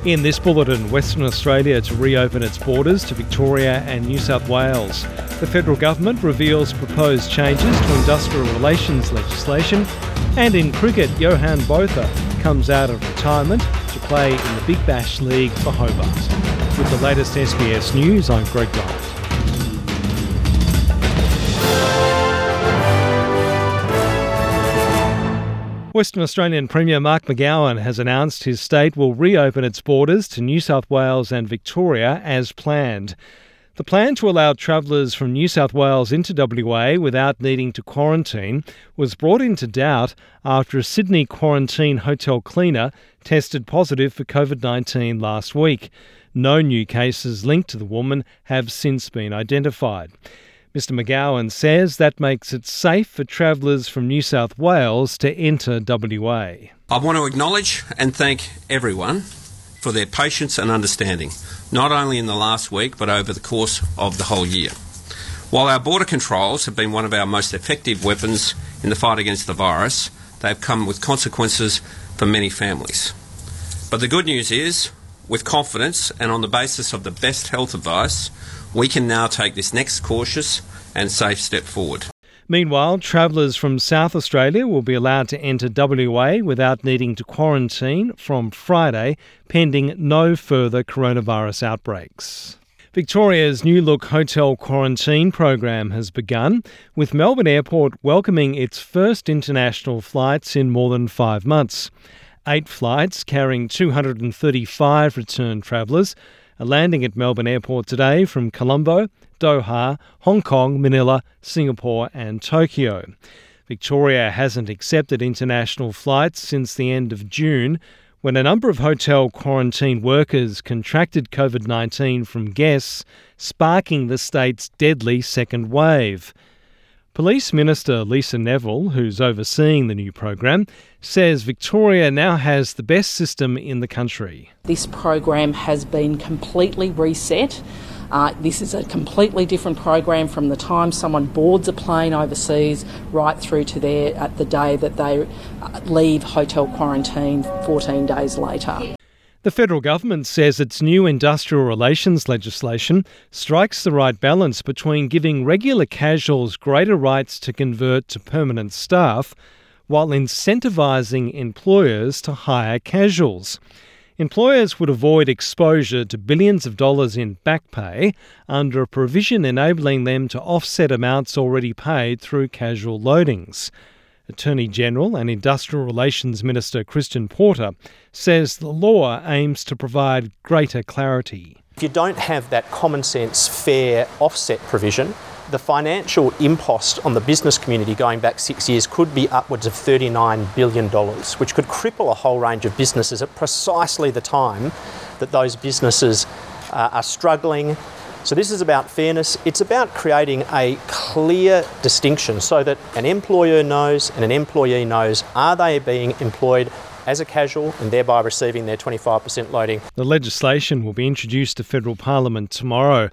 In this bulletin, Western Australia to reopen its borders to Victoria and New South Wales. The federal government reveals proposed changes to industrial relations legislation. And in cricket, Johan Botha comes out of retirement to play in the Big Bash League for Hobart. With the latest SBS News, I'm Greg Gold. Western Australian Premier Mark McGowan has announced his state will reopen its borders to New South Wales and Victoria as planned. The plan to allow travellers from New South Wales into WA without needing to quarantine was brought into doubt after a Sydney quarantine hotel cleaner tested positive for COVID-19 last week. No new cases linked to the woman have since been identified. Mr McGowan says that makes it safe for travellers from New South Wales to enter WA. I want to acknowledge and thank everyone for their patience and understanding, not only in the last week but over the course of the whole year. While our border controls have been one of our most effective weapons in the fight against the virus, they have come with consequences for many families. But the good news is, with confidence and on the basis of the best health advice, we can now take this next cautious and safe step forward. Meanwhile, travellers from South Australia will be allowed to enter WA without needing to quarantine from Friday, pending no further coronavirus outbreaks. Victoria's New Look hotel quarantine program has begun, with Melbourne Airport welcoming its first international flights in more than 5 months. 8 flights carrying 235 return travellers are landing at Melbourne Airport today from Colombo, Doha, Hong Kong, Manila, Singapore and Tokyo. Victoria hasn't accepted international flights since the end of June, when a number of hotel quarantine workers contracted COVID-19 from guests, sparking the state's deadly second wave. Police Minister Lisa Neville, who's overseeing the new program, says Victoria now has the best system in the country. This program has been completely reset. This is a completely different program from the time someone boards a plane overseas right through to the day that they leave hotel quarantine 14 days later. The federal government says its new industrial relations legislation strikes the right balance between giving regular casuals greater rights to convert to permanent staff while incentivising employers to hire casuals. Employers would avoid exposure to billions of dollars in back pay under a provision enabling them to offset amounts already paid through casual loadings. Attorney General and Industrial Relations Minister Christian Porter says the law aims to provide greater clarity. If you don't have that common sense, fair offset provision, the financial impost on the business community going back 6 years could be upwards of $39 billion, which could cripple a whole range of businesses at precisely the time that those businesses are struggling. So this is about fairness. It's about creating a clear distinction so that an employer knows and an employee knows, are they being employed as a casual and thereby receiving their 25% loading. The legislation will be introduced to federal parliament tomorrow.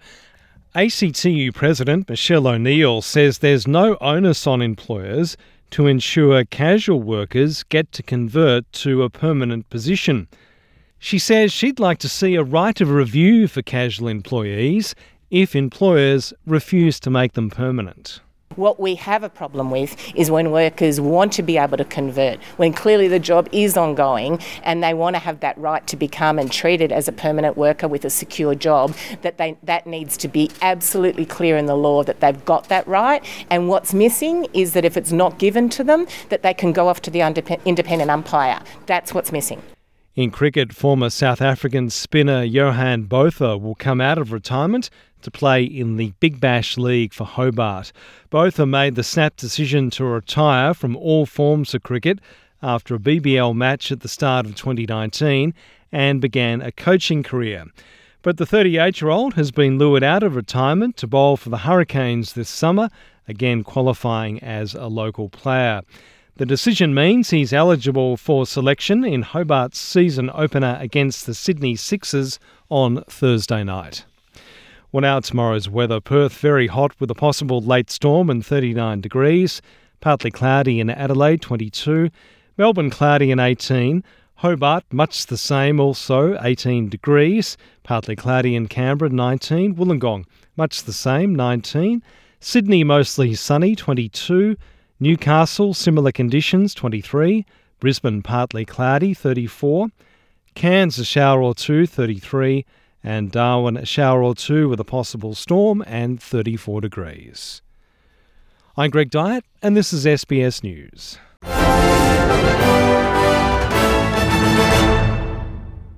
ACTU President Michelle O'Neill says there's no onus on employers to ensure casual workers get to convert to a permanent position. She says she'd like to see a right of review for casual employees if employers refuse to make them permanent. What we have a problem with is when workers want to be able to convert, when clearly the job is ongoing and they want to have that right to become and treated as a permanent worker with a secure job, that needs to be absolutely clear in the law that they've got that right. And what's missing is that if it's not given to them, that they can go off to the independent umpire. That's what's missing. In cricket, former South African spinner Johan Botha will come out of retirement to play in the Big Bash League for Hobart. Botha made the snap decision to retire from all forms of cricket after a BBL match at the start of 2019 and began a coaching career. But the 38-year-old has been lured out of retirement to bowl for the Hurricanes this summer, again qualifying as a local player. The decision means he's eligible for selection in Hobart's season opener against the Sydney Sixers on Thursday night. Well, now tomorrow's weather. Perth very hot with a possible late storm and 39 degrees. Partly cloudy in Adelaide, 22. Melbourne cloudy and 18. Hobart, much the same also, 18 degrees. Partly cloudy in Canberra, 19. Wollongong, much the same, 19. Sydney, mostly sunny, 22. Newcastle, similar conditions, 23. Brisbane, partly cloudy, 34. Cairns, a shower or two, 33. And Darwin, a shower or two with a possible storm, and 34 degrees. I'm Greg Dyett, and this is SBS News.